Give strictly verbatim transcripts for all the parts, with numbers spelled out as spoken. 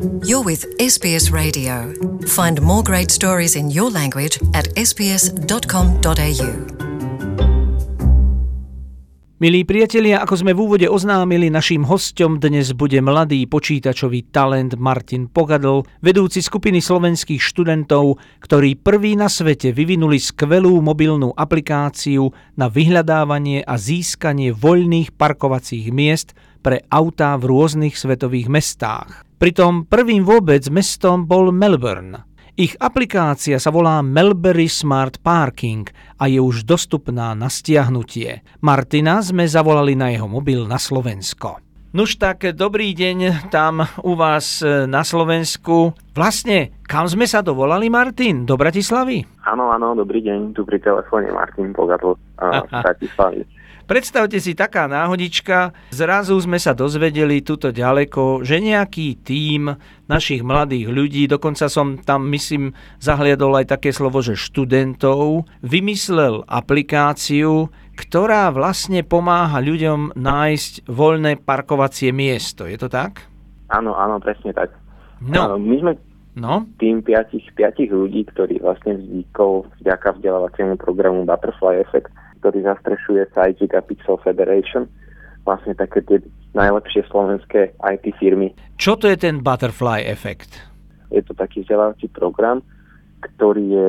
You're with es bí es Radio. Find more great stories in your language at es bí es dot com dot a u. Milí priatelia, ako sme v úvode oznámili, naším hosťom dnes bude mladý počítačový talent Martin Pogadl, vedúci skupiny slovenských študentov, ktorí prví na svete vyvinuli skvelú mobilnú aplikáciu na vyhľadávanie a získanie voľných parkovacích miest pre autá v rôznych svetových mestách. Pritom prvým vôbec mestom bol Melbourne. Ich aplikácia sa volá Melbury Smart Parking a je už dostupná na stiahnutie. Martina sme zavolali na jeho mobil na Slovensko. Nuž tak, dobrý deň tam u vás na Slovensku. Vlastne, kam sme sa dovolali, Martin? Do Bratislavy? Áno, áno, dobrý deň. Tu pri telefóne Martin Pogadl z Bratislavy. Predstavte si, taká náhodička, zrazu sme sa dozvedeli tuto ďaleko, že nejaký tím našich mladých ľudí, dokonca som tam, myslím, zahliadol aj také slovo, že študentov, vymyslel aplikáciu, ktorá vlastne pomáha ľuďom nájsť voľné parkovacie miesto. Je to tak? Áno, áno, presne tak. No. My sme no? tým piatich, piatich ľudí, ktorí vlastne vznikol vďaka vzdelávaciemu programu Butterfly Effect, ktorý zastrešuje SciGig a Pixel Federation, vlastne také tie najlepšie slovenské í té firmy. Čo to je ten Butterfly Effect? Je to taký vzdelávací program, ktorý je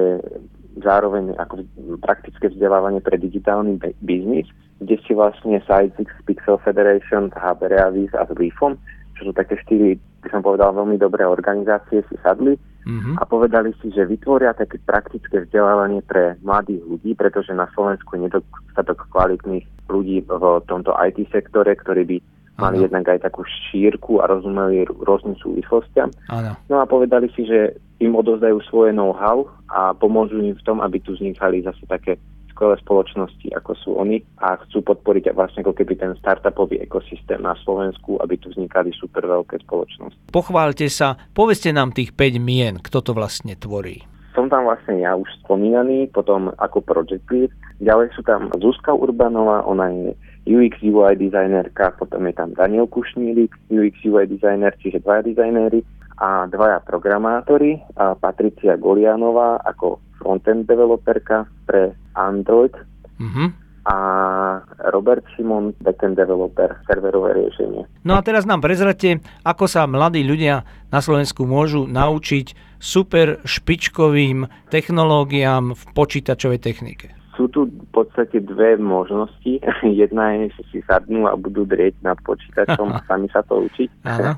zároveň ako praktické vzdelávanie pre digitálny biznis, kde si vlastne SciGig, Pixel Federation, há bé Reavis a Zlifon, čo sú také štyri, by som povedal, veľmi dobré organizácie, si sadli mm-hmm. a povedali si, že vytvoria také praktické vzdelávanie pre mladých ľudí, pretože na Slovensku je nedostatok kvalitných ľudí v tomto í té sektore, ktorí by mali Áno. jednak aj takú šírku a rozumeli rôznym súvislostiam. Áno. No a povedali si, že im odovzdajú svoje know-how a pomôžu im v tom, aby tu vznikali zase také skvelé spoločnosti, ako sú oni, a chcú podporiť vlastne ako keby ten startupový ekosystém na Slovensku, aby tu vznikali super veľké spoločnosti. Pochváľte sa, povedzte nám tých päť mien, kto to vlastne tvorí. Som tam vlastne ja už spomínaný, potom ako project lead. Ďalej sú tam Zuzka Urbanová, ona je ú iks ú í dizajnerka, potom je tam Daniel Kušnírik, ú iks ú í dizajner, čiže dvaja dizajnéri a dvaja programátori, a Patricia Golianová ako frontend developerka pre Android mm-hmm. a Robert Šimon, backend developer, serverové riešenie. No a teraz nám prezrate, ako sa mladí ľudia na Slovensku môžu naučiť super špičkovým technológiám v počítačovej technike. Sú tu v podstate dve možnosti. Jedna je, že si sadnú a budú drieť nad počítačom a sami sa to učiť. Áno.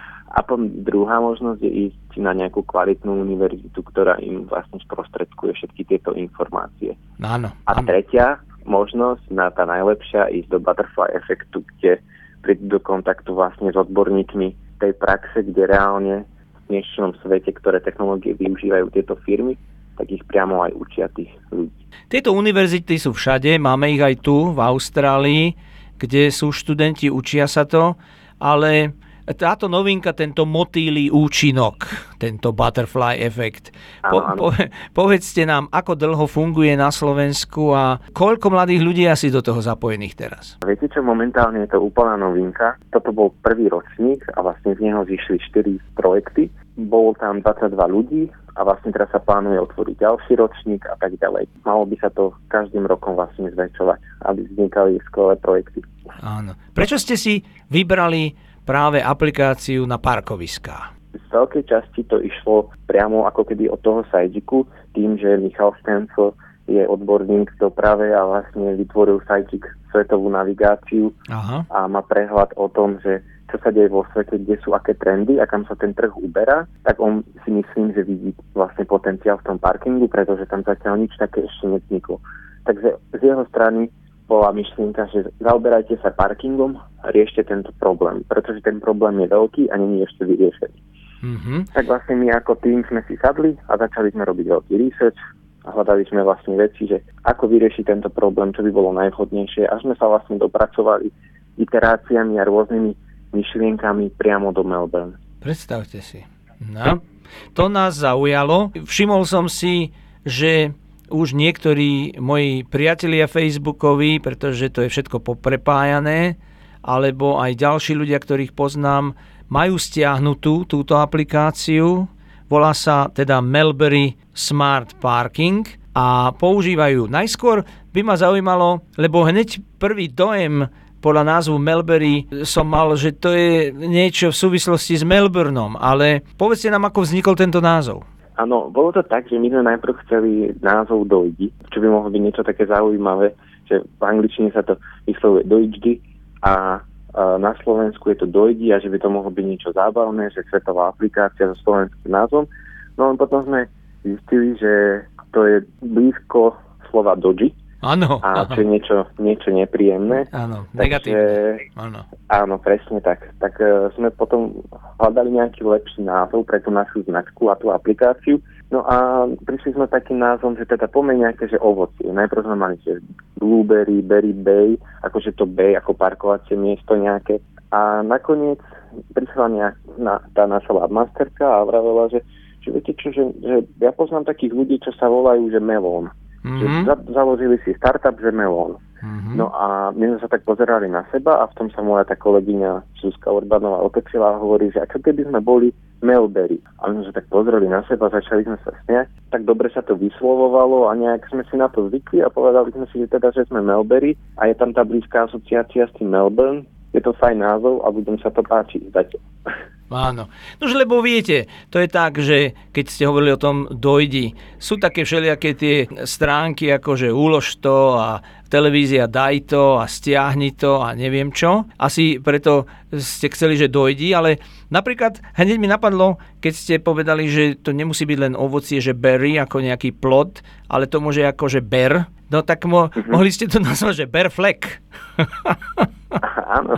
A potom druhá možnosť je ísť na nejakú kvalitnú univerzitu, ktorá im vlastne sprostredkuje všetky tieto informácie. Áno. A áno. tretia možnosť, na tá najlepšia, ísť do Butterfly Effectu, kde prídu do kontaktu vlastne s odborníkmi tej praxe, kde reálne v dnešnom svete, ktoré technológie využívajú tieto firmy, tak ich priamo aj učia tých ľudí. Tieto univerzity sú všade, máme ich aj tu v Austrálii, kde sú študenti, učia sa to, ale táto novinka, tento motýlí účinok, tento Butterfly Effect. Po, po, povedzte nám, ako dlho funguje na Slovensku a koľko mladých ľudí asi do toho zapojených teraz? Viete čo, momentálne je to úplná novinka. Toto bol prvý ročník a vlastne z neho zišli štyri projekty. Bolo tam dvadsaťdva ľudí a vlastne teraz sa plánuje otvoriť ďalší ročník a tak ďalej. Malo by sa to každým rokom vlastne zväčšovať, aby vznikali skvelé projekty. Áno. Prečo ste si vybrali práve aplikáciu na parkoviská? Z veľkej časti to išlo priamo ako keby od toho SciGigu, tým, že Michal Stencel je odborník v doprave a vlastne vytvoril SciGig svetovú navigáciu. Aha. A má prehľad o tom, že čo sa deje vo svete, kde sú aké trendy a kam sa ten trh uberá, tak on si myslím, že vidí vlastne potenciál v tom parkingu, pretože tam zatiaľ nič také ešte nevzniklo. Takže z jeho strany bola myšlienka, že zaoberajte sa parkingom a riešte tento problém, pretože ten problém je veľký a nie je ešte vyriešený. Mm-hmm. Tak vlastne my ako tým sme si sadli a začali sme robiť veľký research a hľadali sme vlastne veci, že ako vyriešiť tento problém, čo by bolo najvhodnejšie, až sme sa vlastne dopracovali iteráciami a rôznymi myšlienkami priamo do Melbourne. Predstavte si. No, to nás zaujalo. Všimol som si, že už niektorí moji priatelia facebookoví, pretože to je všetko poprepájané, alebo aj ďalší ľudia, ktorých poznám, majú stiahnutú túto aplikáciu. Volá sa teda Melbury Smart Parking a používajú. Najskôr by ma zaujímalo, lebo hneď prvý dojem podľa názvu Melbury som mal, že to je niečo v súvislosti s Melbourneom, ale povedzte nám, ako vznikol tento názov. Áno, bolo to tak, že my sme najprv chceli názov dojdi, čo by mohlo byť niečo také zaujímavé, že v angličtine sa to vyslovuje dojdi a na Slovensku je to dojdi a že by to mohlo byť niečo zábavné, že svetová aplikácia so slovenským názvom. No a potom sme zistili, že to je blízko slova doji. Áno. A čo je niečo, niečo nepríjemné. Áno, negatívne. Áno. Áno, presne tak. Tak uh, sme potom hľadali nejaký lepší názov pre tú našu značku a tú aplikáciu. No a prišli sme takým názvom, že teda pomeň nejaké, že ovocie. Najprv sme mali, že blueberry, berry bay, akože to bay ako parkovacie miesto nejaké. A nakoniec prišla nejak, na, tá naša webmasterka a vravela, že, že viete čo, že, že ja poznám takých ľudí, čo sa volajú, že melón. Mm-hmm. Že za, založili si startup, že melón. Mm-hmm. No a my sme sa tak pozerali na seba a v tom sa moja tá kolegyňa Zuzka Urbanová otočila a hovorí, že a čo keby sme boli Melbury. A my sme sa tak pozreli na seba, začali sme sa smiať. Tak dobre sa to vyslovovalo a nejak sme si na to zvykli a povedali sme si, že teda, že sme Melbury a je tam tá blízka asociácia s tým Melbourne. Je to fajn názov a budem sa to páčiť. Áno. Nož lebo viete, to je tak, že keď ste hovorili o tom dojdi, sú také všelijaké tie stránky, ako že ulož to a televízia daj to a stiahni to a neviem čo. Asi preto ste chceli, že dojdi, ale napríklad hneď mi napadlo, keď ste povedali, že to nemusí byť len ovocie, že berry, ako nejaký plod, ale to môže ako, že ber. No tak mo- mm-hmm. mohli ste to nazvať, že bear flag. Áno.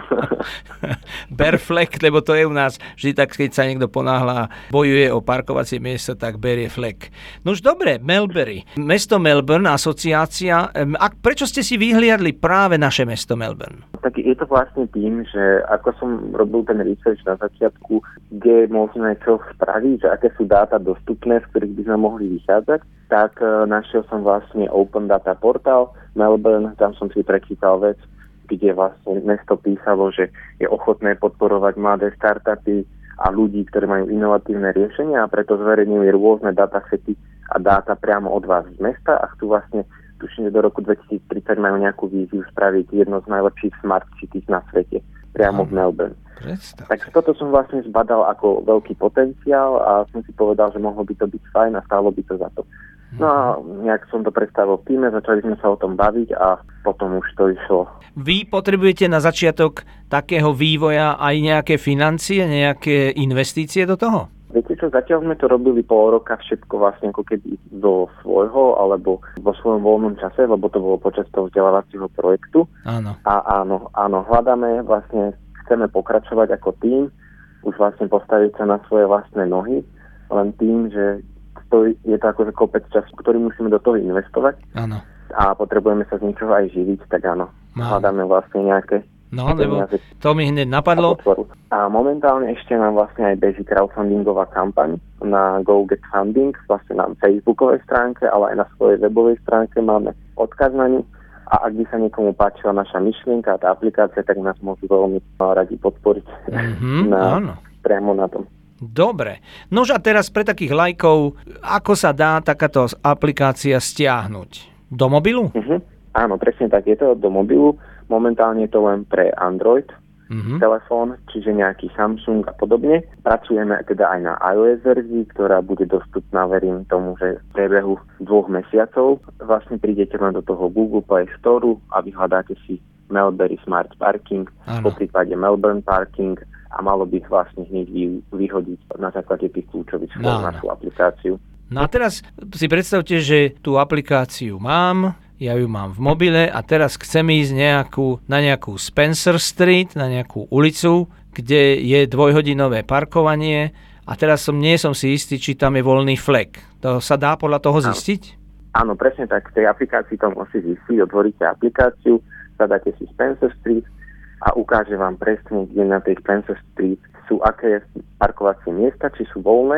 Bear flag, lebo to je u nás vždy tak, keď sa niekto ponáhla, bojuje o parkovacie miesto, tak berie flag. No už dobre, Melbury. Mesto Melbourne, asociácia. A prečo ste si vyhliadli práve naše mesto Melbourne? Tak je to vlastne tým, že ako som robil ten research na začiatku, kde je možné čo spraviť, že aké sú dáta dostupné, z ktorých by sme mohli vychádzať, tak našiel som vlastne Open Data Portal Melbourne, tam som si prečítal vec, kde vlastne mesto písalo, že je ochotné podporovať mladé startupy a ľudí, ktorí majú inovatívne riešenia a preto zverejňujú rôzne datasety a dáta priamo od vás z mesta a chcú vlastne, tuším, že do roku dvetisíctridsať majú nejakú víziu spraviť jedno z najlepších smart cities na svete, priamo v Melbourne. Predstav. Tak toto som vlastne zbadal ako veľký potenciál a som si povedal, že mohlo by to byť fajn a stálo by to za to. No a nejak som to predstavil v týme, začali sme sa o tom baviť a potom už to išlo. Vy potrebujete na začiatok takého vývoja aj nejaké financie, nejaké investície do toho? Viete čo, zatiaľ sme to robili pol roka všetko vlastne ako keby do svojho alebo vo svojom voľnom čase, lebo to bolo počas toho vzdelávacieho projektu. Áno. A áno, áno, hľadáme vlastne, chceme pokračovať ako tým, už vlastne postaviť sa na svoje vlastné nohy, len tým, že to je to akože kopec času, ktorý musíme do toho investovať. Áno. A potrebujeme sa z niečoho aj živiť, tak áno. áno. Hľadáme vlastne nejaké... No, lebo to mi hneď napadlo. A momentálne ešte nám vlastne aj beží crowdfundingová kampaň na Go Get Funding, vlastne na facebookovej stránke, ale aj na svojej webovej stránke máme odkaz na ňu. A ak by sa niekomu páčila naša myšlienka a tá aplikácia, tak nás môžu veľmi radi podporiť mm-hmm, na, áno. priamo na tom. Dobre. Nož a teraz pre takých lajkov, ako sa dá takáto aplikácia stiahnuť? Do mobilu? Uh-huh. Áno, presne tak. Je to do mobilu. Momentálne je to len pre Android uh-huh. telefón, čiže nejaký Samsung a podobne. Pracujeme teda aj na iOS verzii, ktorá bude dostupná, verím tomu, že v priebehu dvoch mesiacov. Vlastne prídete len do toho Google Play Store a vyhľadáte si Melbury Smart Parking, po prípade Melbourne Parking a malo by vlastne hneď vyhodiť na základe tých kľúčových slov no, našu aplikáciu. No a teraz si predstavte, že tú aplikáciu mám, ja ju mám v mobile a teraz chcem ísť nejakú, na nejakú Spencer Street, na nejakú ulicu, kde je dvojhodinové parkovanie a teraz som, nie som si istý, či tam je voľný flek. To sa dá podľa toho zistiť? Áno, presne tak. V tej aplikácii to musí zistiť. Otvoríte aplikáciu, zadáte si Spencer Street a ukáže vám presne, kde na tej Spencer Street sú aké parkovacie miesta, či sú voľné.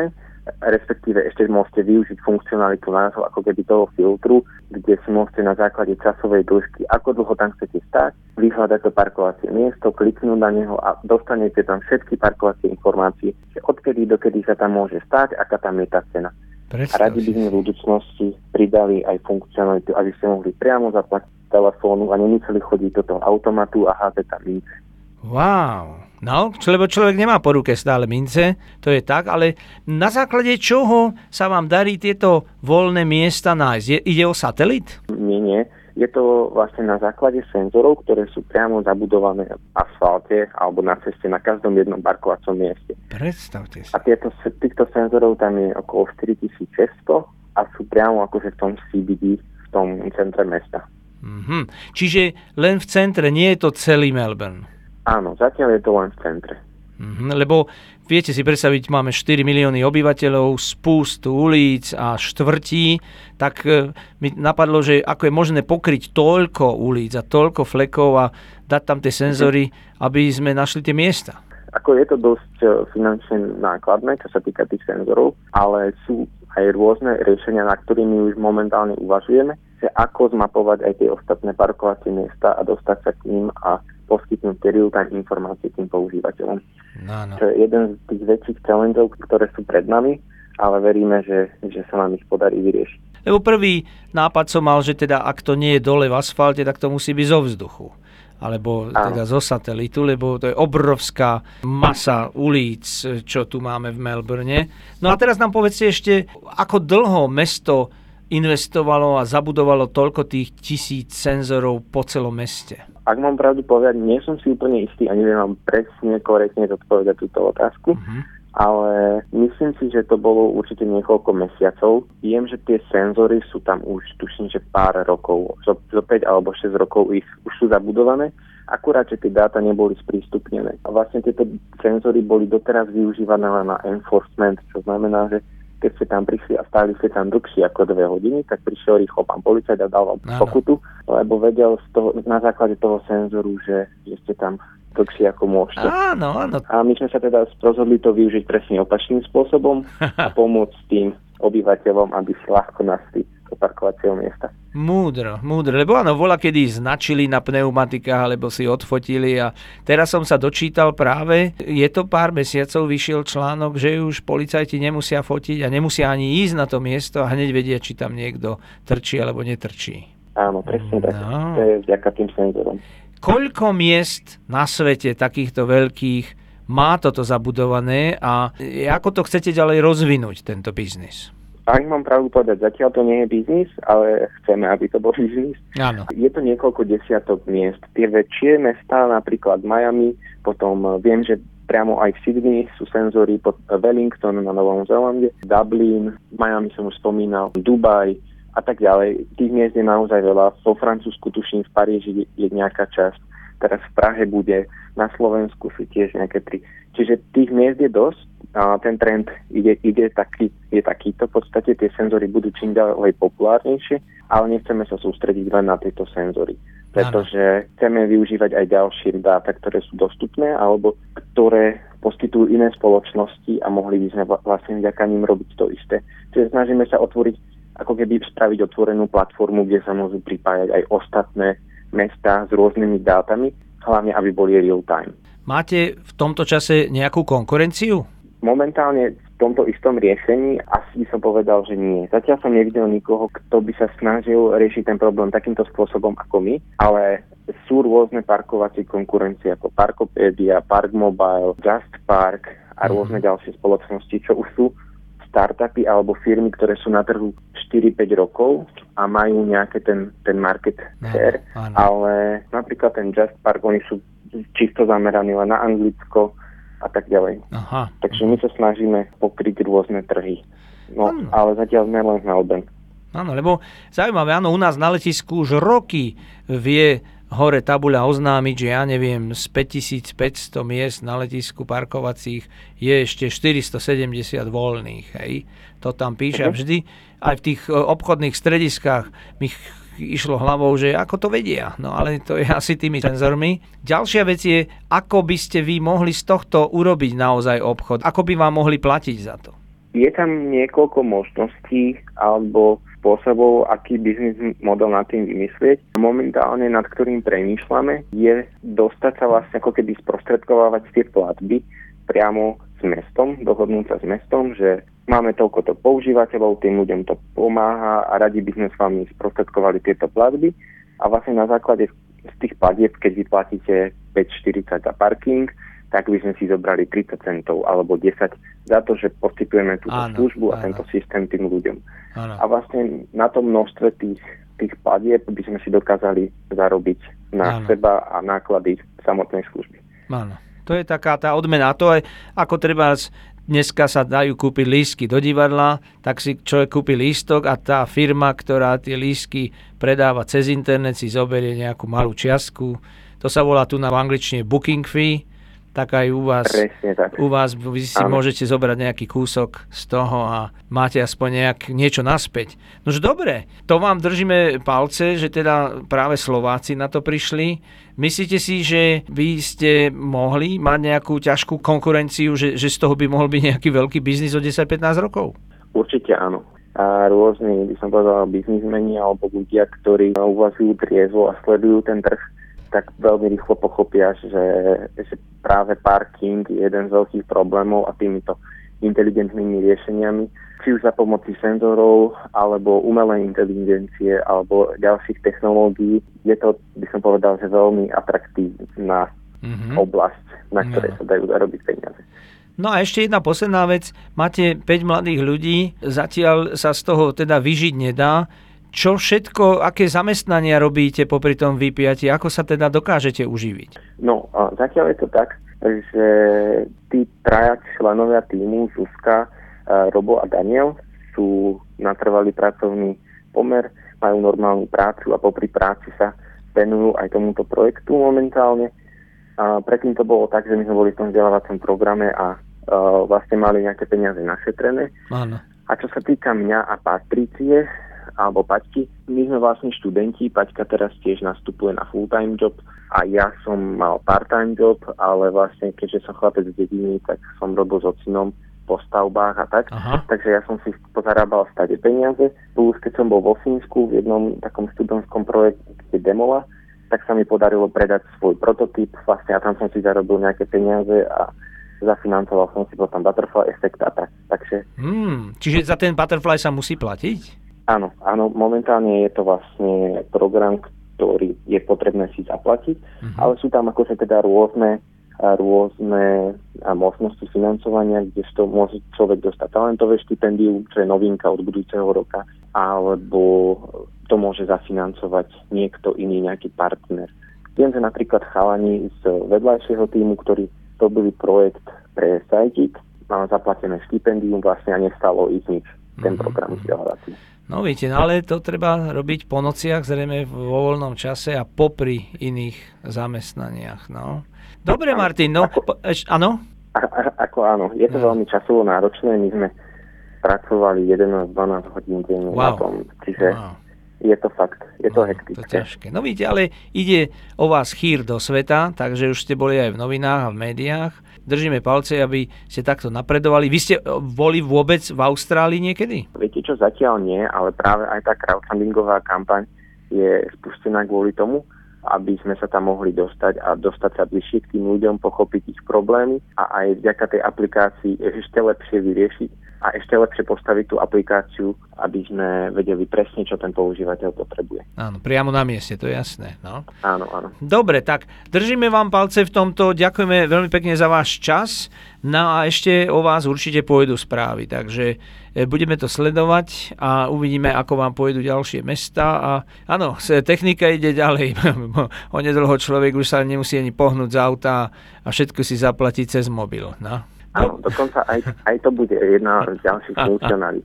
respektíve ešte môžete využiť funkcionalitu nášho ako keby toho filtru, kde si môžete na základe časovej dĺžky, ako dlho tam chcete stáť, vyhľadať to parkovacie miesto, kliknúť na neho a dostanete tam všetky parkovacie informácie, že odkedy dokedy sa tam môže stáť, aká tam je tá cena. Predstav a radi by sme v budúcnosti pridali aj funkcionalitu, aby ste mohli priamo zaplatiť telefónu a nemuseli chodiť do toho automatu a hádzať tam mince. Wow. No, lebo človek nemá po ruke stále mince, to je tak, ale na základe čoho sa vám darí tieto voľné miesta nájsť? Je, ide o satelit? Nie, nie. Je to vlastne na základe senzorov, ktoré sú priamo zabudované v asfalte alebo na ceste na každom jednom parkovacom mieste. Predstavte si. A tieto, týchto senzorov tam je okolo štyritisícšesťsto a sú priamo akože v tom C B D, v tom centre mesta. Mm-hmm. Čiže len v centre, nie je to celý Melbourne? Áno, zatiaľ je to len v centre. Mm-hmm, lebo viete si predstaviť, máme štyri milióny obyvateľov, spústu ulic a štvrtí, tak e, mi napadlo, že ako je možné pokryť toľko ulic a toľko flekov a dať tam tie senzory, aby sme našli tie miesta. Ako je to dosť finančne nákladné, čo sa týka tých senzorov, ale sú aj rôzne riešenia, na ktorými už momentálne uvažujeme, že ako zmapovať aj tie ostatné parkovacie miesta a dostať sa k ním a poskytnúť real-time informácie tým používateľom. No, no. Čo je jeden z tých väčších challengeov, ktoré sú pred nami, ale veríme, že, že sa nám ich podarí vyriešiť. Lebo prvý nápad som mal, že teda ak to nie je dole v asfalte, tak to musí byť zo vzduchu. Alebo teda zo satelitu, lebo to je obrovská masa ulic, čo tu máme v Melbourne. No a teraz nám povedzte ešte, ako dlho mesto investovalo a zabudovalo toľko tých tisíc senzorov po celom meste? Ak mám pravdu povedať, nie som si úplne istý a neviem vám presne, korektne zodpovedať túto otázku, uh-huh. ale myslím si, že to bolo určite niekoľko mesiacov. Viem, že tie senzory sú tam už, tuším, že pár rokov, zo, zo päť alebo šesť rokov ich už sú zabudované, akurát, že tie dáta neboli sprístupnené. A vlastne tieto senzory boli doteraz využívané len na enforcement, čo znamená, že keď ste tam prišli a stáli ste tam dlhšie ako dve hodiny, tak prišiel rýchlo pán policajt a dal vám pokutu, lebo vedel z toho, na základe toho senzoru, že, že ste tam dlhšie ako môžete. Áno, áno. A my sme sa teda rozhodli to využiť presne opačným spôsobom a pomôcť tým obyvateľom, aby si ľahko našli do parkovacieho miesta. Múdro, múdro, lebo áno, voľa kedy značili na pneumatikách, alebo si odfotili a teraz som sa dočítal práve, je to pár mesiacov, vyšiel článok, že už policajti nemusia fotiť a nemusia ani ísť na to miesto a hneď vedia, či tam niekto trčí alebo netrčí. Áno, presne tak. No. To je vďaka tým senzorom. Koľko miest na svete takýchto veľkých má toto zabudované a ako to chcete ďalej rozvinúť, tento biznis? Ak mám pravdu povedať, zatiaľ to nie je biznis, ale chceme, aby to bol biznis. Áno. Je to niekoľko desiatok miest. Tie väčšie mestá, napríklad Miami, potom viem, že priamo aj v Sydney sú senzory, pod Wellington na Novom Zélande, Dublin, Miami som už spomínal, Dubaj a tak ďalej. Tých miest je naozaj veľa. Vo Francúzsku, tuším, v Paríži je nejaká časť. Teraz v Prahe bude, na Slovensku sú tiež nejaké tri. Čiže tých miest je dosť. A ten trend ide, ide taký, je takýto. V podstate tie senzory budú čím ďalej populárnejšie, ale nechceme sa sústrediť len na tieto senzory. Pretože chceme využívať aj ďalšie dáta, ktoré sú dostupné alebo ktoré poskytujú iné spoločnosti a mohli by sme vlastne vďaka ním robiť to isté. Čiže snažíme sa otvoriť, ako keby spraviť otvorenú platformu, kde sa môžu pripájať aj ostatné mestá s rôznymi dátami, hlavne aby boli real time. Máte v tomto čase nejakú konkurenciu? Momentálne v tomto istom riešení asi by som povedal, že nie. Zatiaľ som nevidel nikoho, kto by sa snažil riešiť ten problém takýmto spôsobom ako my, ale sú rôzne parkovacie konkurencie ako Parkopedia, Parkmobile, Just Park a rôzne mm-hmm. ďalšie spoločnosti, čo už sú startupy alebo firmy, ktoré sú na trhu štyri päť rokov a majú nejaké ten, ten market share, no, ale napríklad ten Just Park, oni sú čisto zameraní len na Anglicko a tak ďalej. Aha. Takže my sa snažíme pokryť rôzne trhy. No, ano. Ale zatiaľ sme len v Melbourne. Áno, lebo zaujímavé, áno, u nás na letisku už roky vie hore tabuľa oznámiť, že ja neviem, z päťtisícpäťsto miest na letisku parkovacích je ešte štyristosedemdesiat voľných, hej. To tam píše uh-huh. a vždy aj v tých obchodných strediskách mi išlo hlavou, že ako to vedia. No ale to je asi tými senzormi. Ďalšia vec je, ako by ste vy mohli z tohto urobiť naozaj obchod. Ako by vám mohli platiť za to? Je tam niekoľko možností alebo spôsobov, aký biznis model nad tým vymyslieť. Momentálne, nad ktorým premýšľame, je dostať sa vlastne ako keby sprostredkovávať tie platby priamo s mestom, dohodnúť sa s mestom, že máme toľkoto používateľov, tým ľuďom to pomáha a radi by sme s vami sprostredkovali tieto platby a vlastne na základe z tých platieb, keď vy platíte päť štyridsať za parking, tak by sme si zobrali tridsať centov alebo desať za to, že poskytujeme túto áno, službu a áno. tento systém tým ľuďom. Áno. A vlastne na tom množstve tých, tých platieb by sme si dokázali zarobiť na áno. seba a náklady samotnej služby. Áno. To je taká tá odmena. To je ako treba dneska sa dajú kúpiť lístky do divadla, tak si človek kúpi lístok a tá firma, ktorá tie lístky predáva cez internet, si zoberie nejakú malú čiastku. To sa volá tu na v angličtine booking fee. Tak aj u vás, tak. u vás vy si Áno. môžete zobrať nejaký kúsok z toho a máte aspoň nejak, niečo naspäť. Nož dobre, to vám držíme palce, že teda práve Slováci na to prišli. Myslíte si, že vy ste mohli mať nejakú ťažkú konkurenciu, že, že z toho by mohol byť nejaký veľký biznis o desať pätnásť rokov? Určite áno. A rôzni, by som povedal, biznismeni alebo ľudia, ktorí uvažujú triezvo a sledujú ten trh, tak veľmi rýchlo pochopia, že, že práve parking je jeden z veľkých problémov a týmito inteligentnými riešeniami, či už za pomoci senzorov, alebo umelej inteligencie, alebo ďalších technológií, je to, by som povedal, že veľmi atraktívna mm-hmm. oblasť, na ktorej no. sa dajú zarobiť peniaze. No a ešte jedna posledná vec. Máte päť mladých ľudí, zatiaľ sa z toho teda vyžiť nedá. Čo všetko, aké zamestnania robíte popri tom vypijatí? Ako sa teda dokážete uživiť? No, zatiaľ je to tak, že tí traja členovia tímu, Zuzka, Robo a Daniel, sú natrvalý pracovný pomer, majú normálnu prácu a popri práci sa venujú aj tomuto projektu momentálne. A predtým to bolo tak, že my sme boli v tom vzdelávacom programe a uh, vlastne mali nejaké peniaze našetrené. Áno. A čo sa týka mňa a Patrície, alebo Paťky. My sme vlastne študenti, Paťka teraz tiež nastupuje na full-time job a ja som mal part-time job, ale vlastne keďže som chlapec z dediny, tak som robil s ocinom po stavbách a tak. Aha. Takže ja som si pozarábal stade peniaze. Plus keď som bol vo Fínsku v jednom takom študentskom projekte Demola, tak sa mi podarilo predať svoj prototyp. Vlastne a tam som si zarobil nejaké peniaze a zafinancoval som si potom Butterfly efekt a tak. Takže... Hmm, čiže za ten Butterfly sa musí platiť? Áno, áno, momentálne je to vlastne program, ktorý je potrebné si zaplatiť, uh-huh. ale sú tam akože teda rôzne, rôzne možnosti financovania, kde to môže človek dostať talentové štipendium, čo je novinka od budúceho roka, alebo to môže zafinancovať niekto iný, nejaký partner. Viem, že napríklad chalani z vedľajšieho týmu, ktorí robili projekt pre Sajtik, mal zaplatené štipendium vlastne a nestalo ich nič, ten uh-huh. program vzdelávací. No viete, ale to treba robiť po nociach, zrejme vo voľnom čase a popri iných zamestnaniach. No. Dobre, Martin, no, ako, eš, áno? A, a, ako áno, je to no. veľmi časovo náročné, my sme pracovali jedenásť dvanásť hodín denne wow. na tom, čiže wow. je to fakt, je to no, hektické. To ťažké. No vidíte, ale ide o vás chýr do sveta, takže už ste boli aj v novinách a v médiách. Držíme palce, aby ste takto napredovali. Vy ste boli vôbec v Austrálii niekedy? Viete čo, zatiaľ nie, ale práve aj tá crowdfundingová kampaň je spustená kvôli tomu, aby sme sa tam mohli dostať a dostať sa bližšie k tým ľuďom, pochopiť ich problémy a aj vďaka tej aplikácii ešte lepšie vyriešiť a ešte lepšie postaviť tú aplikáciu, aby sme vedeli presne, čo ten používateľ potrebuje. Áno, priamo na mieste, to je jasné. No. Áno, áno. Dobre, tak držíme vám palce v tomto, ďakujeme veľmi pekne za váš čas, no a ešte o vás určite pôjdu správy, takže budeme to sledovať a uvidíme, ako vám pôjdu ďalšie mestá a áno, technika ide ďalej, onedlho človek už sa nemusí ani pohnúť z auta a všetko si zaplatí cez mobil, no. Áno, dokonca aj, aj to bude jedna z ďalších funkcionalít.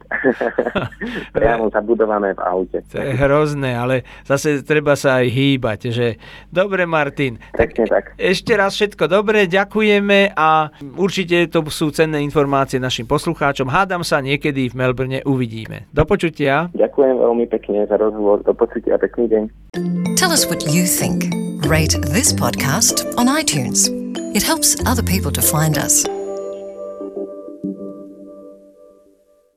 Priamo zabudované v aute. To je hrozné, ale zase treba sa aj hýbať. Že... Dobre, Martin. Tak, tak ešte raz všetko dobre, ďakujeme a určite to sú cenné informácie našim poslucháčom. Hádam sa niekedy v Melbourne uvidíme. Do počutia. Ďakujem veľmi pekne za rozhovor. Do počutia, pekný deň. Tell us what you think. Rate this podcast on iTunes. It helps other people to find us.